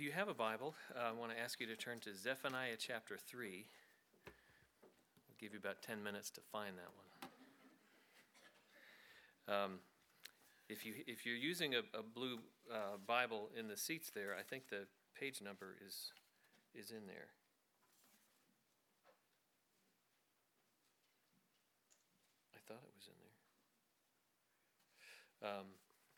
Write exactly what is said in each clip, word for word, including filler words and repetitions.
If you have a Bible, uh, I want to ask you to turn to Zephaniah chapter three. I'll give you about ten minutes to find that one. Um, if, you, if you're using a, a blue uh, Bible in the seats there, I think the page number is, is in there. I thought it was in there. Um,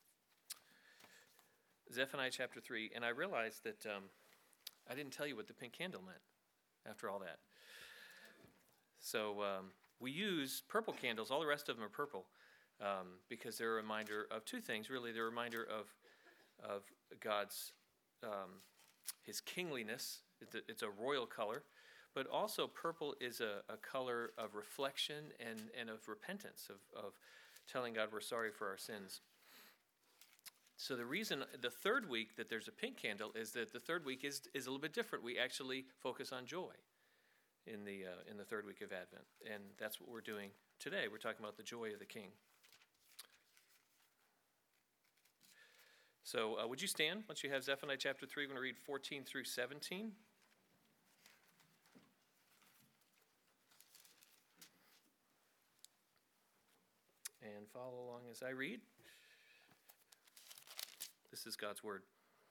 Zephaniah chapter three, and I realized that um, I didn't tell you what the pink candle meant after all that. So um, we use purple candles, all the rest of them are purple, um, because they're a reminder of two things, really. They're a reminder of of God's, um, his kingliness. It's a, it's a royal color, but also purple is a, a color of reflection and, and of repentance, of, of telling God we're sorry for our sins. So the reason, the third week that there's a pink candle is that the third week is is a little bit different. We actually focus on joy in the uh, in the third week of Advent, and that's what we're doing today. We're talking about the joy of the King. So uh, would you stand once you have Zephaniah chapter three? We're going to read fourteen through seventeen. And follow along as I read. This is God's word.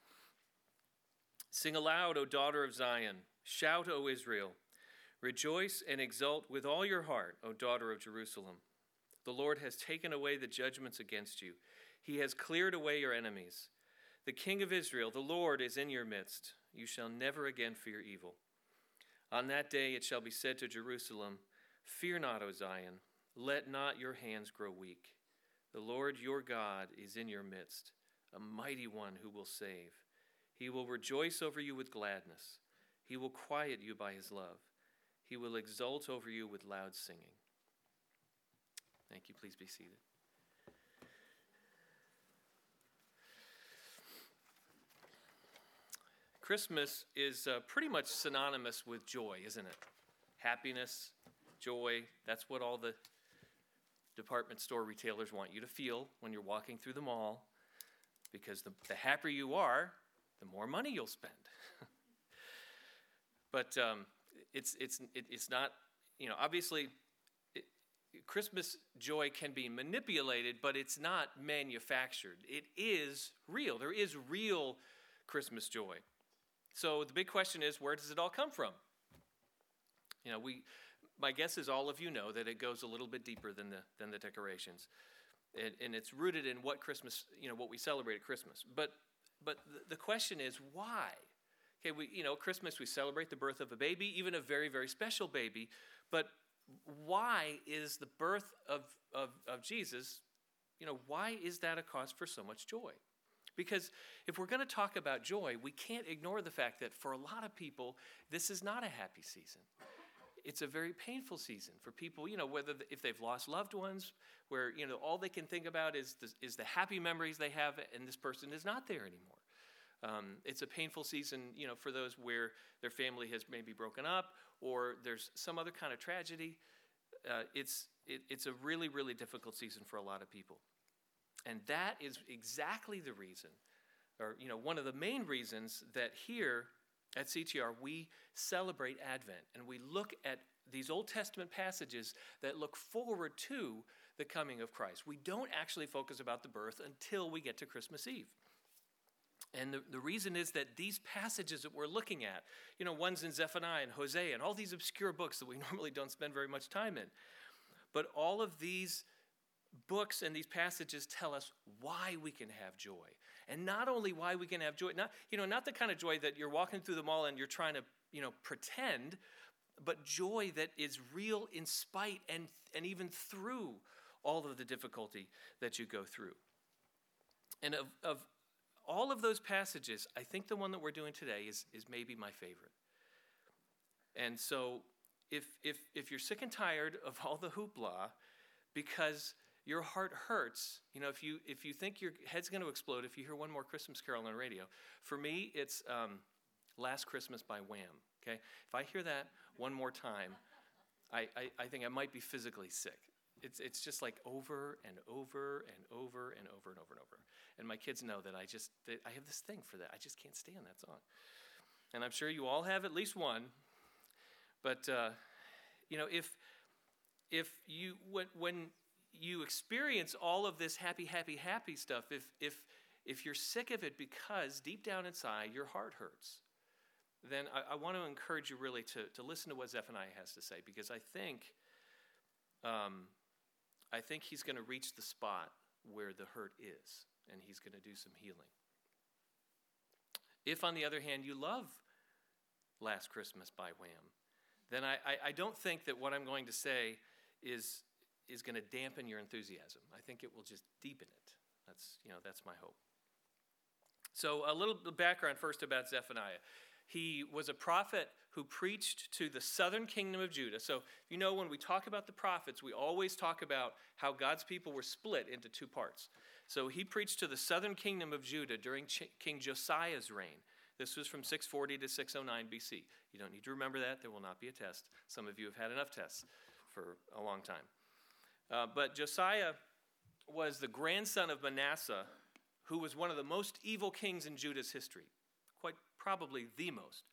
Sing aloud, O daughter of Zion. Shout, O Israel. Rejoice and exult with all your heart, O daughter of Jerusalem. The Lord has taken away the judgments against you. He has cleared away your enemies. The King of Israel, the Lord, is in your midst. You shall never again fear evil. On that day it shall be said to Jerusalem, Fear not, O Zion. Let not your hands grow weak. The Lord your God is in your midst, a mighty one who will save. He will rejoice over you with gladness. He will quiet you by his love. He will exult over you with loud singing. Thank you. Please be seated. Christmas is uh, pretty much synonymous with joy, isn't it? Happiness, joy, that's what all the department store retailers want you to feel when you're walking through the mall. Because the, the happier you are, the more money you'll spend. But um, it's it's it, it's not, you know, obviously, it, Christmas joy can be manipulated, but it's not manufactured. It is real. There is real Christmas joy. So the big question is, where does it all come from? You know, we, my guess is all of you know that it goes a little bit deeper than the than the decorations. And, and it's rooted in what Christmas, you know, what we celebrate at Christmas. But but the question is, why? Okay, we, you know, Christmas, we celebrate the birth of a baby, even a very, very special baby. But why is the birth of, of, of Jesus, you know, why is that a cause for so much joy? Because if we're going to talk about joy, we can't ignore the fact that for a lot of people, this is not a happy season. It's a very painful season for people, you know, whether if they've lost loved ones, where, you know, all they can think about is the, is the happy memories they have, and this person is not there anymore. Um, it's a painful season, you know, for those where their family has maybe broken up or there's some other kind of tragedy. Uh, it's it, it's a really, really difficult season for a lot of people. And that is exactly the reason, or, you know, one of the main reasons that here at C T R, we celebrate Advent, and we look at these Old Testament passages that look forward to the coming of Christ. We don't actually focus about the birth until we get to Christmas Eve. And the, the reason is that these passages that we're looking at, you know, one's in Zephaniah and Hosea and all these obscure books that we normally don't spend very much time in. But all of these books and these passages tell us why we can have joy. And not only why we can have joy, not, you know, not the kind of joy that you're walking through the mall and you're trying to, you know, pretend, but joy that is real in spite and, and even through all of the difficulty that you go through. And of, of all of those passages, I think the one that we're doing today is, is maybe my favorite. And so if, if, if you're sick and tired of all the hoopla because your heart hurts, you know, if you if you think your head's going to explode if you hear one more Christmas carol on the radio. For me, it's um, Last Christmas by Wham, okay? If I hear that one more time, I, I, I think I might be physically sick. it's it's just like over and over and over and over and over and over. And my kids know that I just that I have this thing for that. I just can't stand that song. And I'm sure you all have at least one. But uh, you know, if if you when when you experience all of this happy, happy, happy stuff, if if if you're sick of it because deep down inside your heart hurts, then I, I want to encourage you really to, to listen to what Zephaniah has to say, because I think um, I think he's going to reach the spot where the hurt is, and he's going to do some healing. If, on the other hand, you love Last Christmas by Wham, then I, I, I don't think that what I'm going to say is is going to dampen your enthusiasm. I think it will just deepen it. That's, you know, that's my hope. So a little background first about Zephaniah. He was a prophet who preached to the southern kingdom of Judah. So, you know, when we talk about the prophets, we always talk about how God's people were split into two parts. So he preached to the southern kingdom of Judah during Ch- King Josiah's reign. This was from six forty to six oh nine B C. You don't need to remember that. There will not be a test. Some of you have had enough tests for a long time. Uh, but Josiah was the grandson of Manasseh, who was one of the most evil kings in Judah's history. Quite probably the most.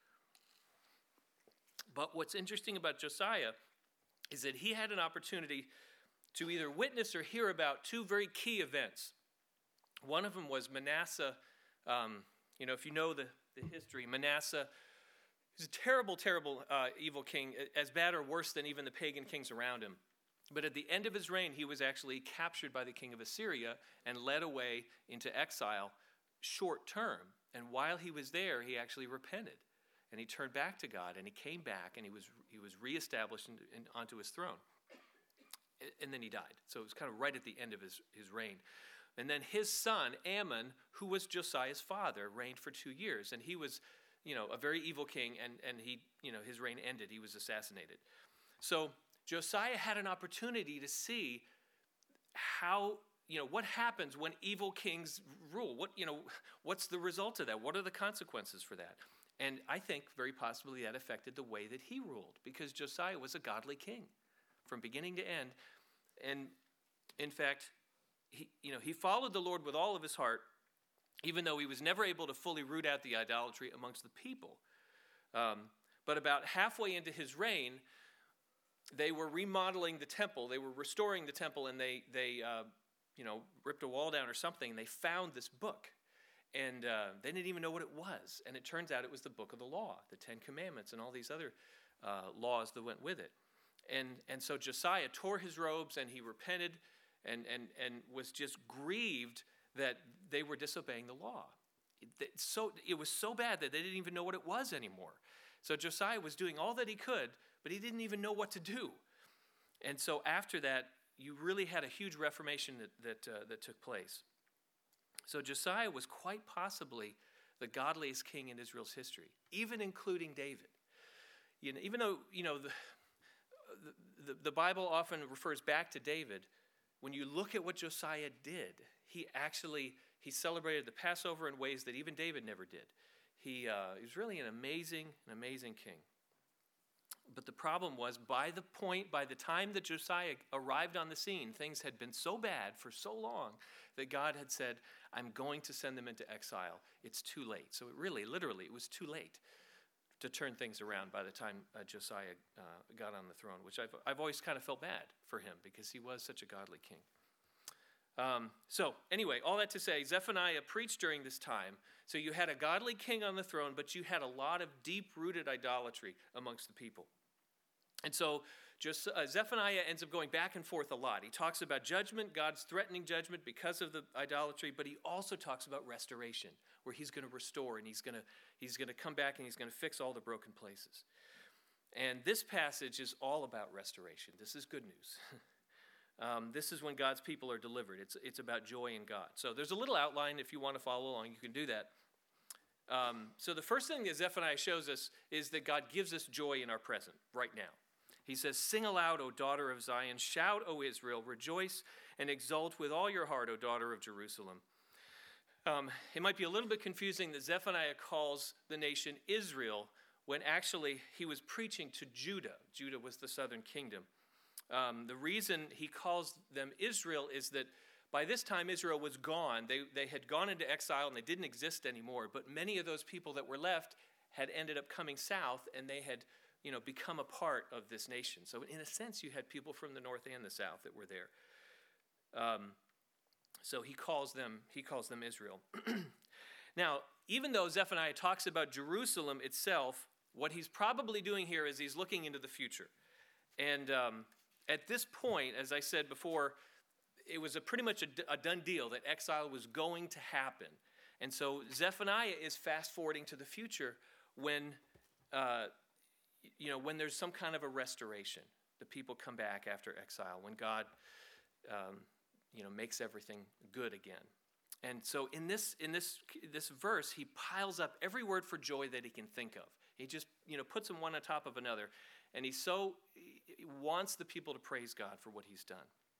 But what's interesting about Josiah is that he had an opportunity to either witness or hear about two very key events. One of them was Manasseh. Um, you know, if you know the, the history, Manasseh is a terrible, terrible uh, evil king, as bad or worse than even the pagan kings around him. But at the end of his reign, he was actually captured by the king of Assyria and led away into exile short term. And while he was there, he actually repented. And he turned back to God, and he came back, and he was he was reestablished in, in, onto his throne. And then he died. So it was kind of right at the end of his, his reign. And then his son, Ammon, who was Josiah's father, reigned for two years. And he was, you know, a very evil king, and, and he, you know, his reign ended. He was assassinated. So Josiah had an opportunity to see how, you know, what happens when evil kings rule. What, you know, what's the result of that? What are the consequences for that? And I think very possibly that affected the way that he ruled, because Josiah was a godly king from beginning to end. And in fact, he, you know, he followed the Lord with all of his heart, even though he was never able to fully root out the idolatry amongst the people. Um, but about halfway into his reign, they were remodeling the temple. They were restoring the temple, and they, they uh, you know, ripped a wall down or something, and they found this book. And uh, they didn't even know what it was. And it turns out it was the book of the law, the Ten Commandments, and all these other uh, laws that went with it. And and so Josiah tore his robes, and he repented and, and, and was just grieved that they were disobeying the law. It, so, it was so bad that they didn't even know what it was anymore. So Josiah was doing all that he could, but he didn't even know what to do. And so after that, you really had a huge reformation that that, uh, that took place. So Josiah was quite possibly the godliest king in Israel's history, even including David. You know, even though, you know, the, the, the Bible often refers back to David, when you look at what Josiah did, he actually, he celebrated the Passover in ways that even David never did. He, uh, he was really an amazing, an amazing king. But the problem was, by the point, by the time that Josiah arrived on the scene, things had been so bad for so long that God had said, I'm going to send them into exile. It's too late. So it really, literally, it was too late to turn things around by the time uh, Josiah uh, got on the throne, which I've, I've always kind of felt bad for him because he was such a godly king. Um, so anyway, all that to say, Zephaniah preached during this time. So you had a godly king on the throne, but you had a lot of deep-rooted idolatry amongst the people. And so just, uh, Zephaniah ends up going back and forth a lot. He talks about judgment, God's threatening judgment because of the idolatry, but he also talks about restoration, where he's going to restore, and he's going to he's going to come back and he's going to fix all the broken places. And this passage is all about restoration. This is good news. um, this is when God's people are delivered. It's, it's about joy in God. So there's a little outline. If you want to follow along, you can do that. Um, so the first thing that Zephaniah shows us is that God gives us joy in our present, right now. He says, sing aloud, O daughter of Zion. Shout, O Israel. Rejoice and exult with all your heart, O daughter of Jerusalem. Um, it might be a little bit confusing that Zephaniah calls the nation Israel when actually he was preaching to Judah. Judah was the southern kingdom. Um, the reason he calls them Israel is that by this time Israel was gone. They, they had gone into exile and they didn't exist anymore. But many of those people that were left had ended up coming south, and they had, you know, become a part of this nation. So in a sense, you had people from the north and the south that were there. Um, so he calls them he calls them Israel. Now, even though Zephaniah talks about Jerusalem itself, what he's probably doing here is he's looking into the future. And um, at this point, as I said before, it was a pretty much a, a done deal that exile was going to happen. And so Zephaniah is fast forwarding to the future when, uh, you know, when there's some kind of a restoration. The people come back after exile, when God, um, you know, makes everything good again. And so in this in this this verse, he piles up every word for joy that he can think of. He just, you know, puts them one on top of another, and he so he wants the people to praise God for what he's done.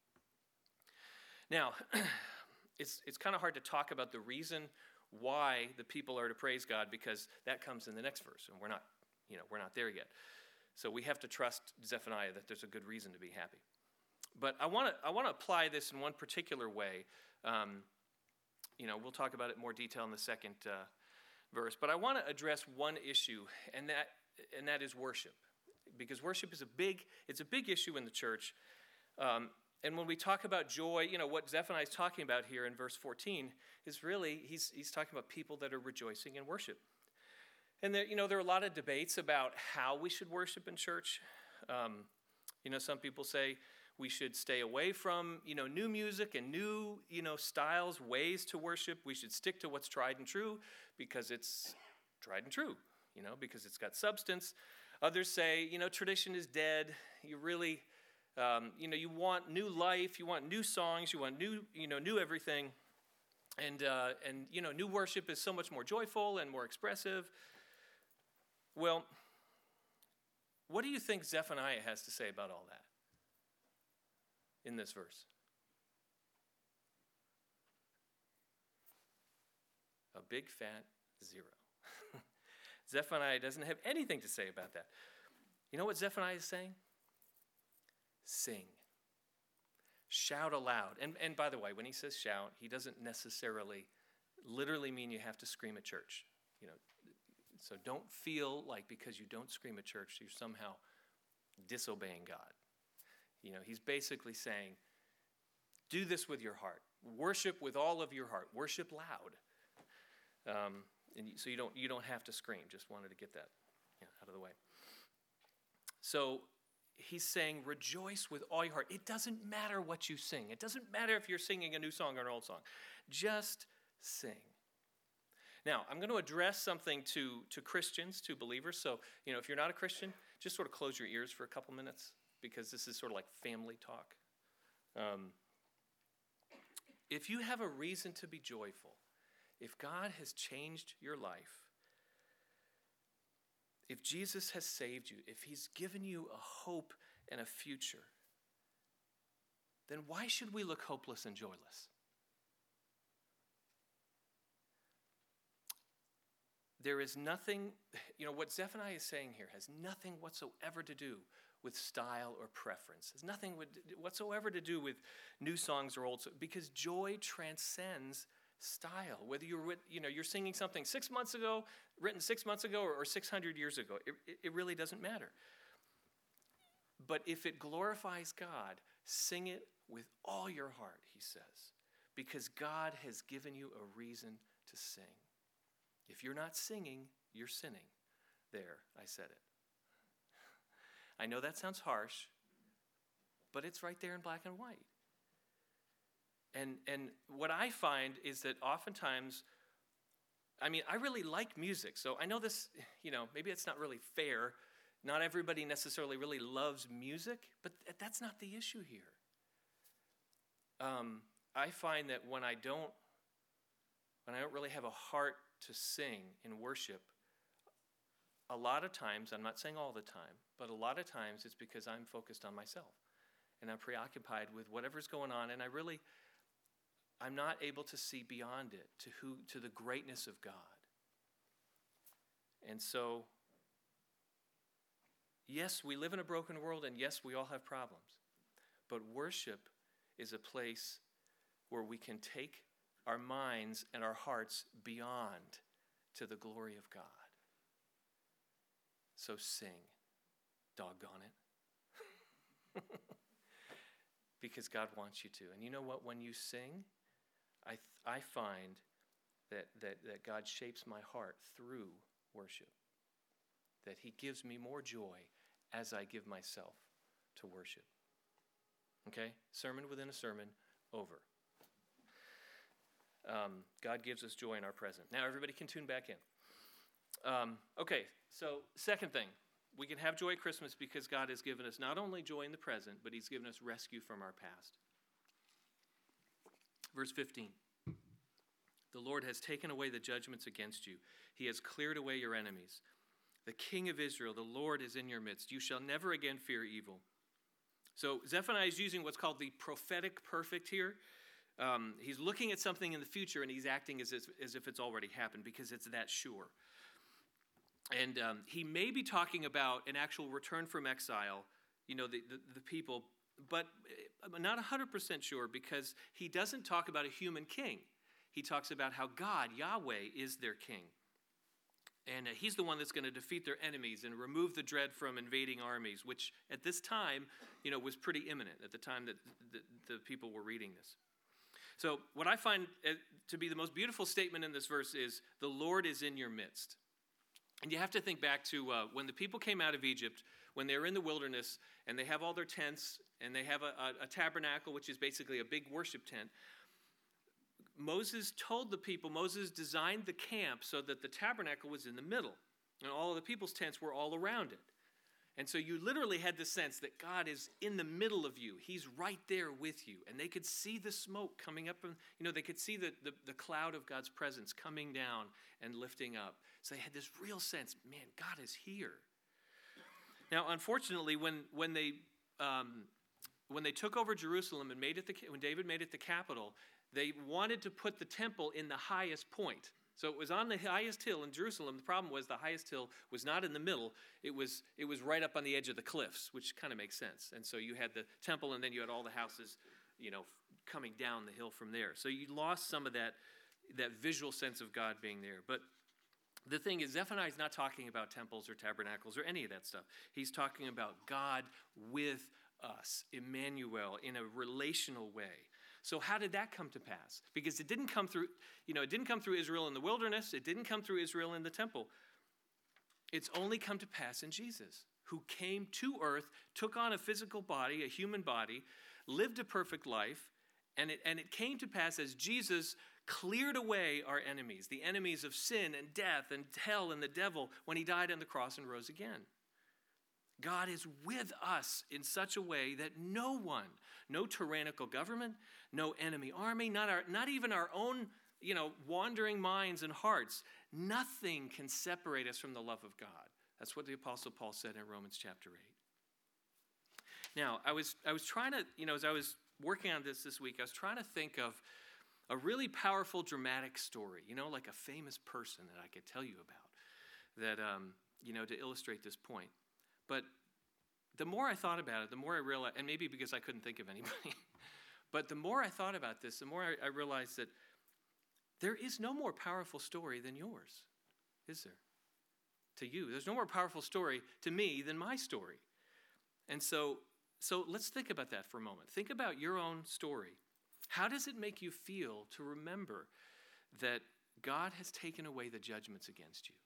Now, it's it's kind of hard to talk about the reason why the people are to praise God, because that comes in the next verse, and we're not, you know, we're not there yet. So we have to trust Zephaniah that there's a good reason to be happy. But I want to I want to apply this in one particular way. Um, you know, we'll talk about it in more detail in the second uh, verse. But I want to address one issue, and that and that is worship, because worship is a big it's a big issue in the church. Um, and when we talk about joy, you know, what Zephaniah is talking about here in verse fourteen is really he's he's talking about people that are rejoicing in worship. And there, you know, there are a lot of debates about how we should worship in church. Um, you know, some people say we should stay away from, you know, new music and new, you know, styles, ways to worship. We should stick to what's tried and true because it's tried and true, you know, because it's got substance. Others say, you know, tradition is dead. You really, um, you know, you want new life. You want new songs. You want new, you know, new everything. And, uh, and you know, new worship is so much more joyful and more expressive. Well, what do you think Zephaniah has to say about all that in this verse? A big fat zero. Zephaniah doesn't have anything to say about that. You know what Zephaniah is saying? Sing. Shout aloud. And, and by the way, when he says shout, he doesn't necessarily literally mean you have to scream at church. You know, so don't feel like because you don't scream at church, you're somehow disobeying God. You know, he's basically saying, do this with your heart. Worship with all of your heart. Worship loud. Um, and so you don't you don't have to scream. Just wanted to get that, you know, out of the way. So he's saying, rejoice with all your heart. It doesn't matter what you sing. It doesn't matter if you're singing a new song or an old song. Just sing. Now, I'm going to address something to, to Christians, to believers. So, you know, if you're not a Christian, just sort of close your ears for a couple minutes, because this is sort of like family talk. Um, if you have a reason to be joyful, if God has changed your life, if Jesus has saved you, if he's given you a hope and a future, then why should we look hopeless and joyless? There is nothing, you know, what Zephaniah is saying here has nothing whatsoever to do with style or preference. It has nothing whatsoever to do with new songs or old songs, because joy transcends style. Whether you're, you know, you're singing something six months ago, written six months ago, or, or six hundred years ago, it, it really doesn't matter. But if it glorifies God, sing it with all your heart, he says, because God has given you a reason to sing. If you're not singing, you're sinning. There, I said it. I know that sounds harsh, but it's right there in black and white. And and what I find is that oftentimes, I mean, I really like music, so I know this, you know, maybe it's not really fair. Not everybody necessarily really loves music, but that's not the issue here. Um, I find that when I don't, when I don't really have a heart to sing in worship, a lot of times, I'm not saying all the time, but a lot of times it's because I'm focused on myself and I'm preoccupied with whatever's going on, and I really, I'm not able to see beyond it to who, to the greatness of God. And so, yes, we live in a broken world, and yes, we all have problems. But worship is a place where we can take our minds and our hearts beyond to the glory of God. So sing, doggone it. Because God wants you to. And you know what? When you sing, I th- I find that, that, that God shapes my heart through worship. That he gives me more joy as I give myself to worship. Okay? Sermon within a sermon, over. Um, God gives us joy in our present. Now everybody can tune back in. Um, okay, so second thing. We can have joy at Christmas because God has given us not only joy in the present, but he's given us rescue from our past. Verse fifteen. The Lord has taken away the judgments against you. He has cleared away your enemies. The King of Israel, the Lord, is in your midst. You shall never again fear evil. So Zephaniah is using what's called the prophetic perfect here. Um, he's looking at something in the future and he's acting as if, as if it's already happened because it's that sure. And um, he may be talking about an actual return from exile, you know, the, the, the people, but I'm not one hundred percent sure because he doesn't talk about a human king. He talks about how God, Yahweh, is their king. And uh, he's the one that's going to defeat their enemies and remove the dread from invading armies, which at this time, you know, was pretty imminent at the time that the, the people were reading this. So what I find to be the most beautiful statement in this verse is, the Lord is in your midst. And you have to think back to uh, when the people came out of Egypt, when they were in the wilderness, and they have all their tents, and they have a, a, a tabernacle, which is basically a big worship tent. Moses told the people, Moses designed the camp so that the tabernacle was in the middle, and all of the people's tents were all around it. And so you literally had the sense that God is in the middle of you. He's right there with you. And they could see the smoke coming up, and you know, they could see the, the, the cloud of God's presence coming down and lifting up. So they had this real sense, man, God is here. Now, unfortunately, when when they um, when they took over Jerusalem and made it the when David made it the capital, they wanted to put the temple in the highest point. So it was on the highest hill in Jerusalem. The problem was the highest hill was not in the middle. It was it was right up on the edge of the cliffs, which kind of makes sense. And so you had the temple, and then you had all the houses, you know, coming down the hill from there. So you lost some of that that visual sense of God being there. But the thing is, Zephaniah is not talking about temples or tabernacles or any of that stuff. He's talking about God with us, Emmanuel, in a relational way. So how did that come to pass? Because it didn't come through, you know, it didn't come through Israel in the wilderness. It didn't come through Israel in the temple. It's only come to pass in Jesus, who came to earth, took on a physical body, a human body, lived a perfect life, and it, and it came to pass as Jesus cleared away our enemies, the enemies of sin and death and hell and the devil, when he died on the cross and rose again. God is with us in such a way that no one, no tyrannical government, no enemy army, not our, not even our own, you know, wandering minds and hearts, nothing can separate us from the love of God. That's what the Apostle Paul said in Romans chapter eight. Now, I was I was trying to, you know, as I was working on this this week, I was trying to think of a really powerful, dramatic story, you know, like a famous person that I could tell you about, that, um, you know, to illustrate this point. But the more I thought about it, the more I realized, and maybe because I couldn't think of anybody, but the more I thought about this, the more I, I realized that there is no more powerful story than yours, is there? To you. There's no more powerful story to me than my story. And so, so let's think about that for a moment. Think about your own story. How does it make you feel to remember that God has taken away the judgments against you?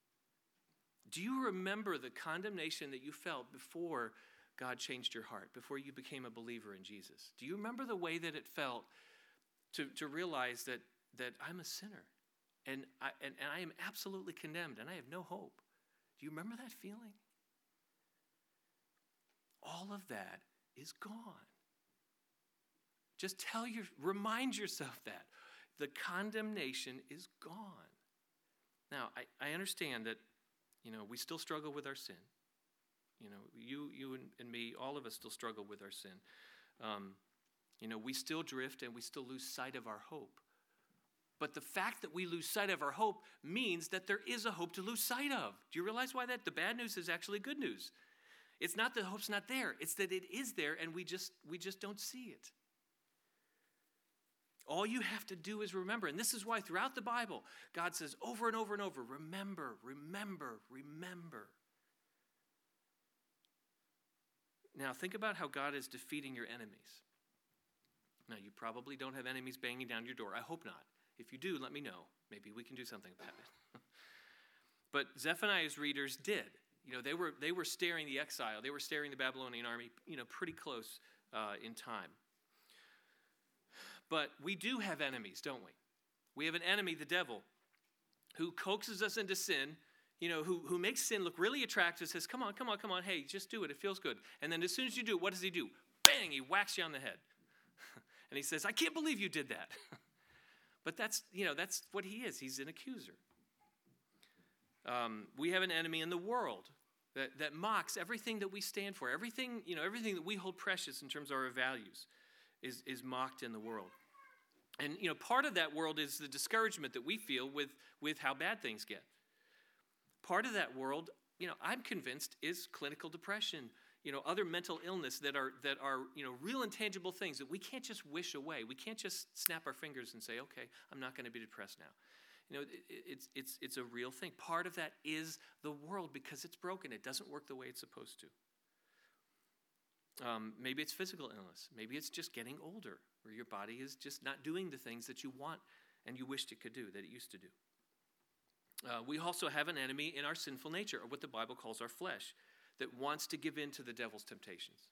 Do you remember the condemnation that you felt before God changed your heart, before you became a believer in Jesus? Do you remember the way that it felt to, to realize that, that I'm a sinner and I, and, and I am absolutely condemned and I have no hope? Do you remember that feeling? All of that is gone. Just tell your, remind yourself that. The condemnation is gone. Now, I, I understand that, you know, we still struggle with our sin. You know, you you and, and me, all of us still struggle with our sin. Um, you know, we still drift and we still lose sight of our hope. But the fact that we lose sight of our hope means that there is a hope to lose sight of. Do you realize why that? The bad news is actually good news. It's not that hope's not there. It's that it is there and we just we just don't see it. All you have to do is remember. And this is why throughout the Bible, God says over and over and over, remember, remember, remember. Now think about how God is defeating your enemies. Now you probably don't have enemies banging down your door. I hope not. If you do, let me know. Maybe we can do something about it. But Zephaniah's readers did. You know, they were they were staring the exile. They were staring the Babylonian army, you know, pretty close uh, in time. But we do have enemies, don't we? We have an enemy, the devil, who coaxes us into sin, you know, who, who makes sin look really attractive, says, come on, come on, come on, hey, just do it, it feels good. And then as soon as you do it, what does he do? Bang, he whacks you on the head. And he says, I can't believe you did that. But that's, you know, that's what he is. He's an accuser. Um, we have an enemy in the world that, that mocks everything that we stand for. Everything, you know, everything that we hold precious in terms of our values is, is mocked in the world. And, you know, part of that world is the discouragement that we feel with, with how bad things get. Part of that world, you know, I'm convinced is clinical depression, you know, other mental illness that are, that are, you know, real intangible things that we can't just wish away. We can't just snap our fingers and say, okay, I'm not going to be depressed now. You know, it, it's, it's, it's a real thing. Part of that is the world because it's broken. It doesn't work the way it's supposed to. Um, maybe it's physical illness. Maybe it's just getting older, where your body is just not doing the things that you want and you wished it could do, that it used to do. Uh, we also have an enemy in our sinful nature, or what the Bible calls our flesh, that wants to give in to the devil's temptations.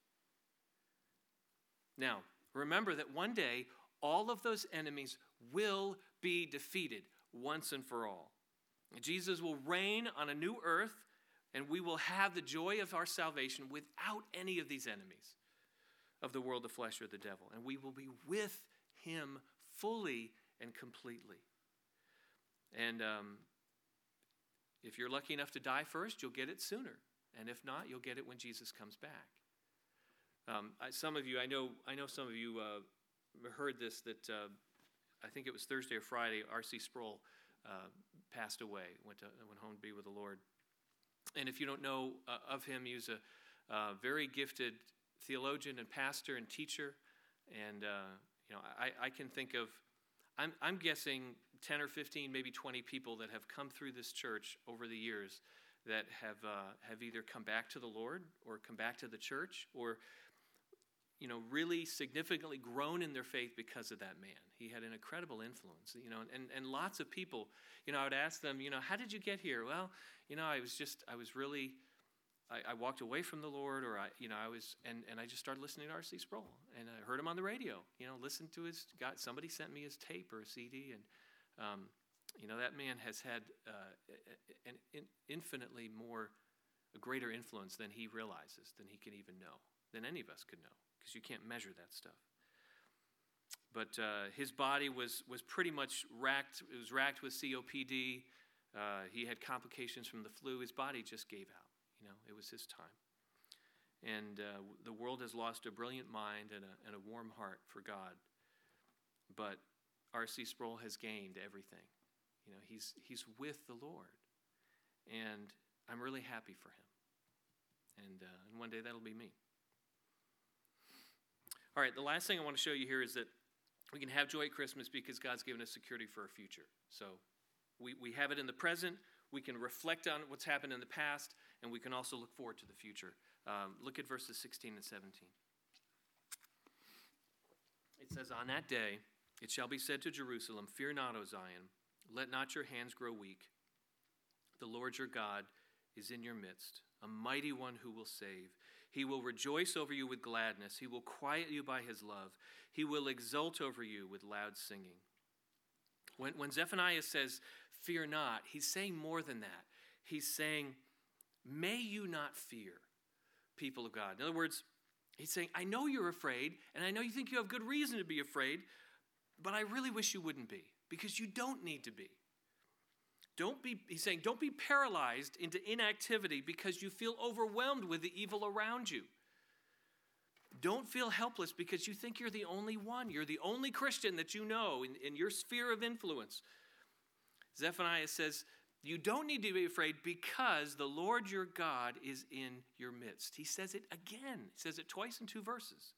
Now, remember that one day, all of those enemies will be defeated once and for all. Jesus will reign on a new earth, and we will have the joy of our salvation without any of these enemies of the world, the flesh, or the devil. And we will be with him fully and completely. And um, if you're lucky enough to die first, you'll get it sooner. And if not, you'll get it when Jesus comes back. Um, I, some of you, I know I know some of you uh, heard this, that uh, I think it was Thursday or Friday, R C Sproul uh, passed away, went, to, went home to be with the Lord. And if you don't know uh, of him, he was a uh, very gifted theologian and pastor and teacher. And, uh, you know, I, I can think of, I'm, I'm guessing ten or fifteen, maybe twenty people that have come through this church over the years that have uh, have either come back to the Lord or come back to the church or, you know, really significantly grown in their faith because of that man. He had an incredible influence, you know, and, and lots of people, you know, I would ask them, you know, how did you get here? Well, you know, I was just, I was really, I, I walked away from the Lord, or I, you know, I was, and, and I just started listening to R C Sproul, and I heard him on the radio, you know, listened to his, got, somebody sent me his tape or a C D, and, um, you know, that man has had uh, an infinitely more, a greater influence than he realizes, than he can even know, than any of us could know, because you can't measure that stuff. But uh, his body was was pretty much racked. It was racked with C O P D. Uh, he had complications from the flu. His body just gave out. You know, it was his time. And uh, the world has lost a brilliant mind and a, and a warm heart for God. But R C Sproul has gained everything. You know, he's he's with the Lord, and I'm really happy for him. And uh, and one day that'll be me. All right, the last thing I want to show you here is that we can have joy at Christmas because God's given us security for our future. So we, we have it in the present, we can reflect on what's happened in the past, and we can also look forward to the future. Um, look at verses sixteen and seventeen. It says, on that day, it shall be said to Jerusalem, fear not, O Zion, let not your hands grow weak. The Lord your God is in your midst, a mighty one who will save. He will rejoice over you with gladness. He will quiet you by his love. He will exult over you with loud singing. When, when Zephaniah says, fear not, he's saying more than that. He's saying, may you not fear, people of God. In other words, he's saying, I know you're afraid, and I know you think you have good reason to be afraid, but I really wish you wouldn't be, because you don't need to be. Don't be, he's saying, don't be paralyzed into inactivity because you feel overwhelmed with the evil around you. Don't feel helpless because you think you're the only one. You're the only Christian that you know in, in your sphere of influence. Zephaniah says, You don't need to be afraid because the Lord your God is in your midst. He says it again. He says it twice in two verses.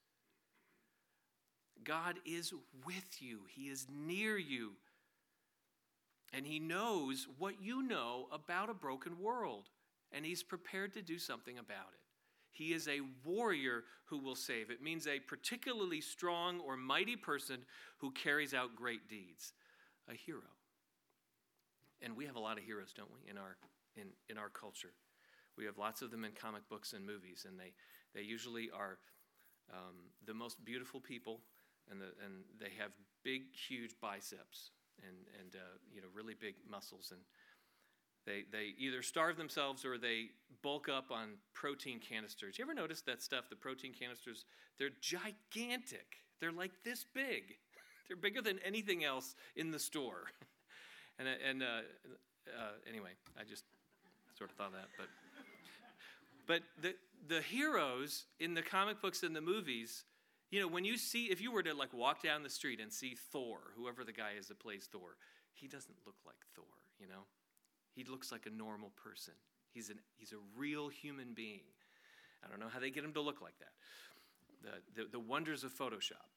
God is with you. He is near you. And he knows what you know about a broken world. And he's prepared to do something about it. He is a warrior who will save. It means a particularly strong or mighty person who carries out great deeds. A hero. And we have a lot of heroes, don't we, in our in, in our culture. We have lots of them in comic books and movies, and they, they usually are um, the most beautiful people, and the, and they have big, huge biceps and and uh, you know really big muscles, and they they either starve themselves or they bulk up on protein canisters. You ever notice that stuff? The protein canisters, they're gigantic. They're like this big. They're bigger than anything else in the store. And, and uh, uh, anyway, I just sort of thought that. But but the the heroes in the comic books and the movies, you know, when you see, if you were to like walk down the street and see Thor, whoever the guy is that plays Thor, he doesn't look like Thor, you know? He looks like a normal person. He's an he's a real human being. I don't know how they get him to look like that. The the, the wonders of Photoshop.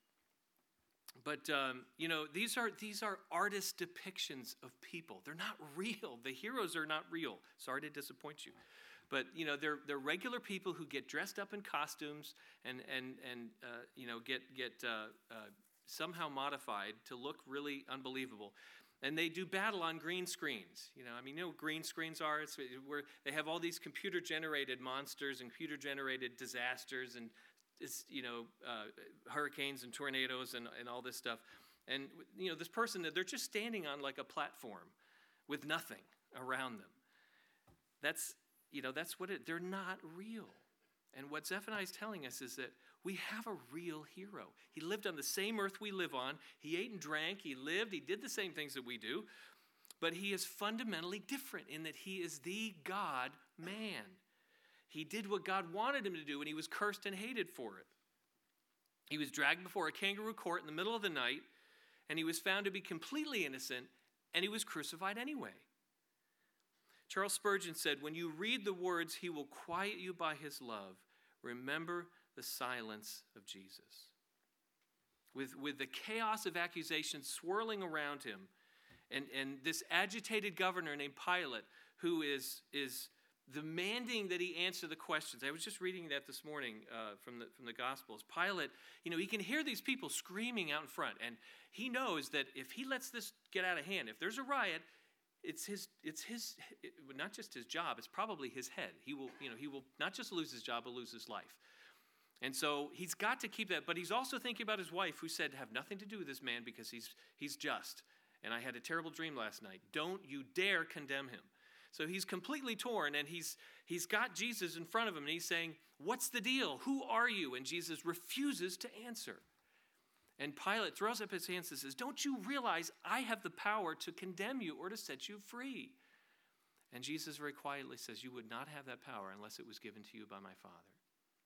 But, um, you know, these are these are artist depictions of people. They're not real. The heroes are not real. Sorry to disappoint you. But, you know, they're they're regular people who get dressed up in costumes and, and, and uh, you know, get, get uh, uh, somehow modified to look really unbelievable. And they do battle on green screens. You know, I mean, you know what green screens are? It's where they have all these computer-generated monsters and computer-generated disasters and It's, you know, uh, hurricanes and tornadoes and, and all this stuff. And, you know, this person, they're just standing on like a platform with nothing around them. That's, you know, that's what it, they're not real. And what Zephaniah is telling us is that we have a real hero. He lived on the same earth we live on. He ate and drank. He lived. He did the same things that we do. But he is fundamentally different in that he is the God-man. He did what God wanted him to do, and he was cursed and hated for it. He was dragged before a kangaroo court in the middle of the night, and he was found to be completely innocent, and he was crucified anyway. Charles Spurgeon said, "When you read the words, 'He will quiet you by his love,' remember the silence of Jesus." With, with the chaos of accusations swirling around him, and, and this agitated governor named Pilate, who is is... demanding that he answer the questions. I was just reading that this morning uh, from the from the Gospels. Pilate, you know, he can hear these people screaming out in front, and he knows that if he lets this get out of hand, if there's a riot, it's his it's his it, not just his job, it's probably his head. He will, you know, he will not just lose his job, but lose his life. And so he's got to keep that. But he's also thinking about his wife, who said, "Have nothing to do with this man because he's he's just. And I had a terrible dream last night. Don't you dare condemn him." So he's completely torn, and he's he's got Jesus in front of him, and he's saying, "What's the deal? Who are you?" And Jesus refuses to answer. And Pilate throws up his hands and says, "Don't you realize I have the power to condemn you or to set you free?" And Jesus very quietly says, "You would not have that power unless it was given to you by my Father."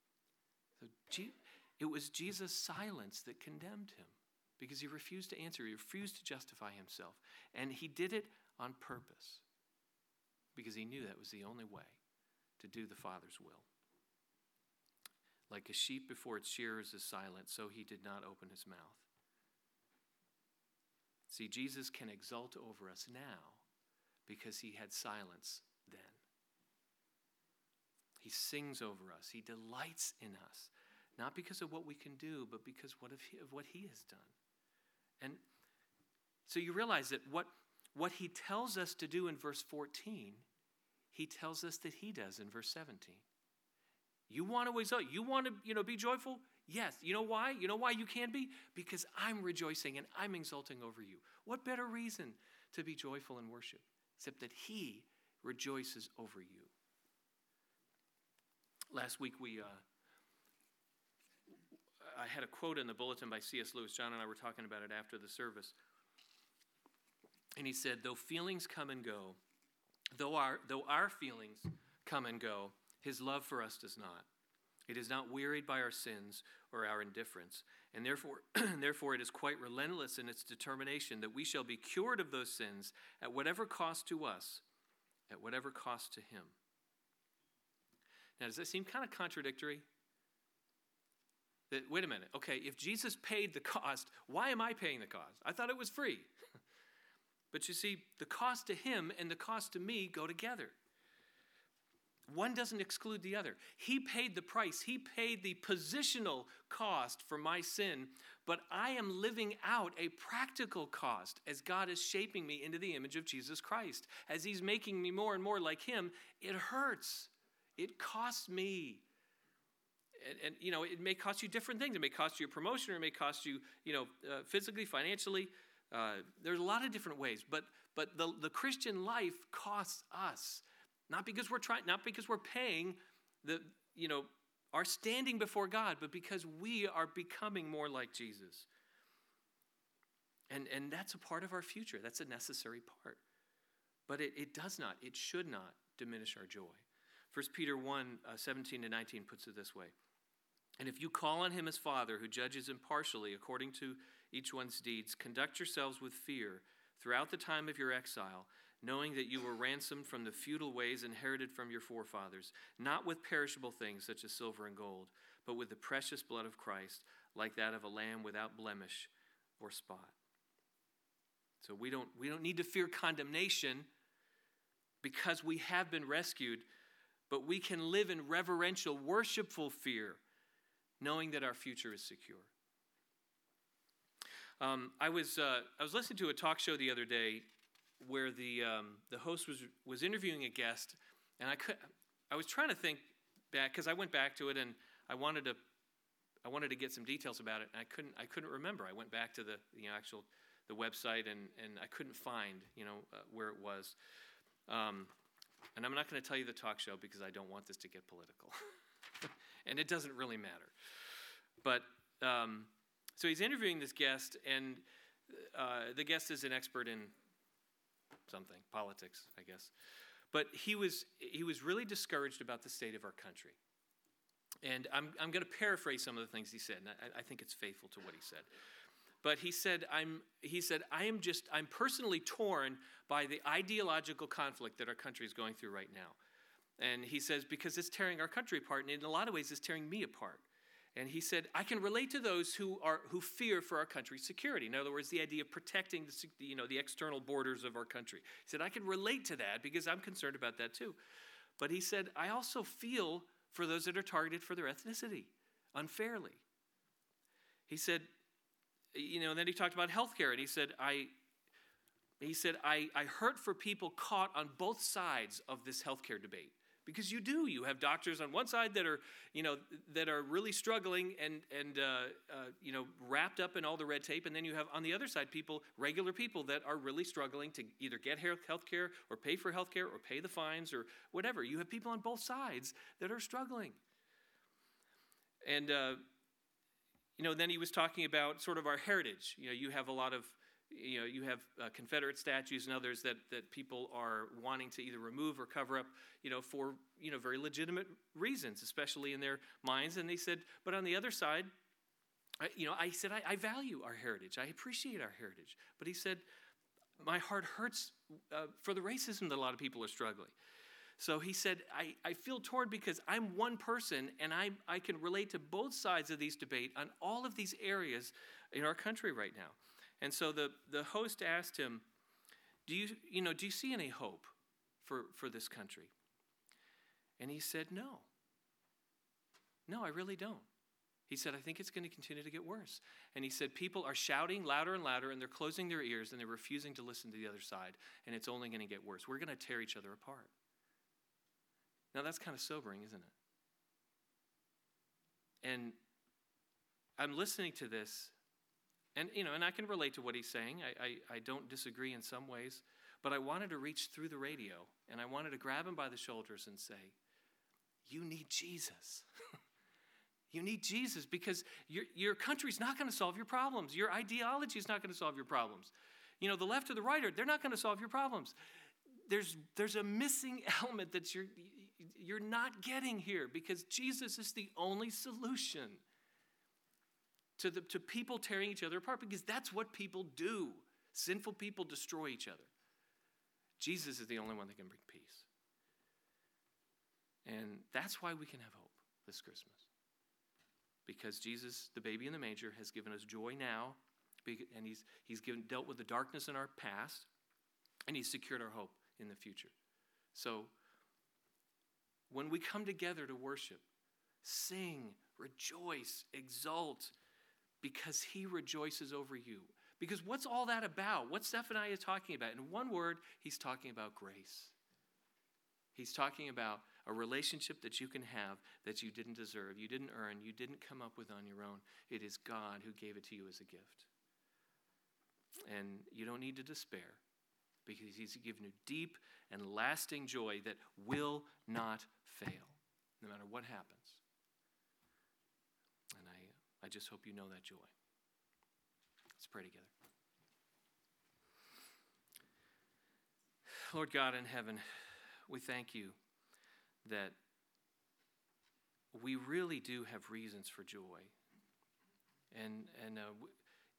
So it was Jesus' silence that condemned him because he refused to answer. He refused to justify himself. And he did it on purpose, because he knew that was the only way to do the Father's will. Like a sheep before its shearers is silent, so he did not open his mouth. See, Jesus can exult over us now because he had silence then. He sings over us. He delights in us, not because of what we can do, but because of what he has done. And so you realize that what What he tells us to do in verse fourteen, he tells us that he does in verse seventeen. You want to exult? You want to, you know, be joyful? Yes. You know why? You know why you can be? Because I'm rejoicing and I'm exulting over you. What better reason to be joyful in worship except that he rejoices over you? Last week we, uh, I had a quote in the bulletin by C S Lewis. John and I were talking about it after the service. And he said, "Though feelings come and go, though our, though our feelings come and go, his love for us does not. It is not wearied by our sins or our indifference. And therefore, therefore it is quite relentless in its determination that we shall be cured of those sins at whatever cost to us, at whatever cost to him. Now, does that seem kind of contradictory? That, wait a minute, okay, if Jesus paid the cost, why am I paying the cost? I thought it was free. But you see, the cost to him and the cost to me go together. One doesn't exclude the other. He paid the price. He paid the positional cost for my sin, but I am living out a practical cost as God is shaping me into the image of Jesus Christ. As he's making me more and more like him, it hurts. It costs me. And, and you know, it may cost you different things. It may cost you a promotion, or it may cost you, you know, uh, physically, financially. Uh, there's a lot of different ways, but but the, the Christian life costs us. Not because we're trying, not because we're paying the, you know, our standing before God, but because we are becoming more like Jesus. And, and that's a part of our future. That's a necessary part. But it, it does not, it should not diminish our joy. First Peter one, uh, seventeen to nineteen puts it this way. And if you call on him as Father, who judges impartially according to each one's deeds, conduct yourselves with fear throughout the time of your exile, knowing that you were ransomed from the futile ways inherited from your forefathers, not with perishable things such as silver and gold, but with the precious blood of Christ, like that of a lamb without blemish or spot. So we don't, we don't need to fear condemnation because we have been rescued, but we can live in reverential, worshipful fear, knowing that our future is secure. Um, I was uh, I was listening to a talk show the other day where the um, the host was was interviewing a guest, and I could I was trying to think back because I went back to it and I wanted to I wanted to get some details about it, and I couldn't I couldn't remember. I went back to the you know, actual the website and and I couldn't find you know uh, where it was. Um, and I'm not going to tell you the talk show because I don't want this to get political, and it doesn't really matter. But um, so he's interviewing this guest, and uh, the guest is an expert in something, politics, I guess. But he was he was really discouraged about the state of our country. And I'm I'm going to paraphrase some of the things he said, and I, I think it's faithful to what he said. But he said, I'm he said, I am just I'm personally torn by the ideological conflict that our country is going through right now. And he says, because it's tearing our country apart, and in a lot of ways it's tearing me apart. And he said, I can relate to those who are who fear for our country's security. In other words, the idea of protecting the, you know, the external borders of our country. He said, I can relate to that because I'm concerned about that too. But he said, I also feel for those that are targeted for their ethnicity unfairly. He said, you know, and then he talked about healthcare, and he said, I, he said, I, I hurt for people caught on both sides of this healthcare debate. Because you do. You have doctors on one side that are, you know, that are really struggling and, and uh, uh, you know, wrapped up in all the red tape. And then you have on the other side people, regular people that are really struggling to either get health care or pay for health care or pay the fines or whatever. You have people on both sides that are struggling. And, uh, you know, then he was talking about sort of our heritage. You know, you have a lot of, you know, you have uh, Confederate statues and others that, that people are wanting to either remove or cover up, you know, for, you know, very legitimate reasons, especially in their minds. And they said, but on the other side, I, you know, I said, I, I value our heritage. I appreciate our heritage. But he said, my heart hurts uh, for the racism that a lot of people are struggling. So he said, I, I feel torn because I'm one person and I, I can relate to both sides of these debate on all of these areas in our country right now. And so the, the host asked him, do you, you know, do you see any hope for, for this country? And he said, no. No, I really don't. He said, I think it's going to continue to get worse. And he said, people are shouting louder and louder, and they're closing their ears, and they're refusing to listen to the other side, and it's only going to get worse. We're going to tear each other apart. Now, that's kind of sobering, isn't it? And I'm listening to this, and you know, and I can relate to what he's saying. I, I, I don't disagree in some ways, but I wanted to reach through the radio, and I wanted to grab him by the shoulders and say, you need Jesus. You need Jesus because your, your country's not going to solve your problems. Your ideology is not going to solve your problems. You know, the left or the right, they're not going to solve your problems. There's, there's a missing element that you're, you're not getting here because Jesus is the only solution to, the, to people tearing each other apart because that's what people do. Sinful people destroy each other. Jesus is the only one that can bring peace. And that's why we can have hope this Christmas. Because Jesus, the baby in the manger, has given us joy now, and he's, he's given, dealt with the darkness in our past, and he's secured our hope in the future. So when we come together to worship, sing, rejoice, exult, because he rejoices over you. Because what's all that about? What's Zephaniah talking about? In one word, he's talking about grace. He's talking about a relationship that you can have that you didn't deserve, you didn't earn, you didn't come up with on your own. It is God who gave it to you as a gift. And you don't need to despair, because he's given you deep and lasting joy that will not fail, no matter what happens. And I, I just hope you know that joy. Let's pray together. Lord God in heaven, we thank you that we really do have reasons for joy. And, and uh, w-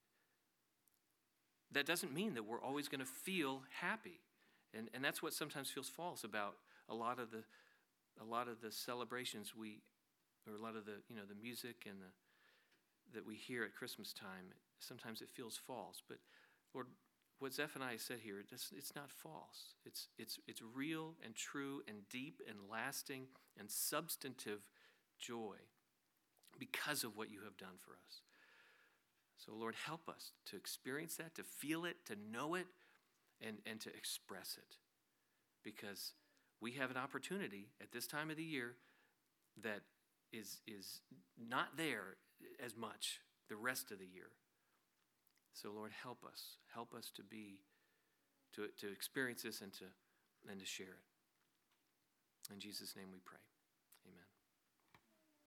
that doesn't mean that we're always going to feel happy. And, and that's what sometimes feels false about a lot of the a lot of the celebrations we, or a lot of the, you know, the music and the that we hear at Christmas time. Sometimes it feels false. But Lord, what Zephaniah said here, it's, it's not false. It's, it's, it's real and true and deep and lasting and substantive joy because of what you have done for us. So Lord, help us to experience that, to feel it, to know it, and, and to express it. Because we have an opportunity at this time of the year that is, is not there as much the rest of the year. So Lord, help us. Help us to be, to, to experience this and to, and to share it. In Jesus' name we pray.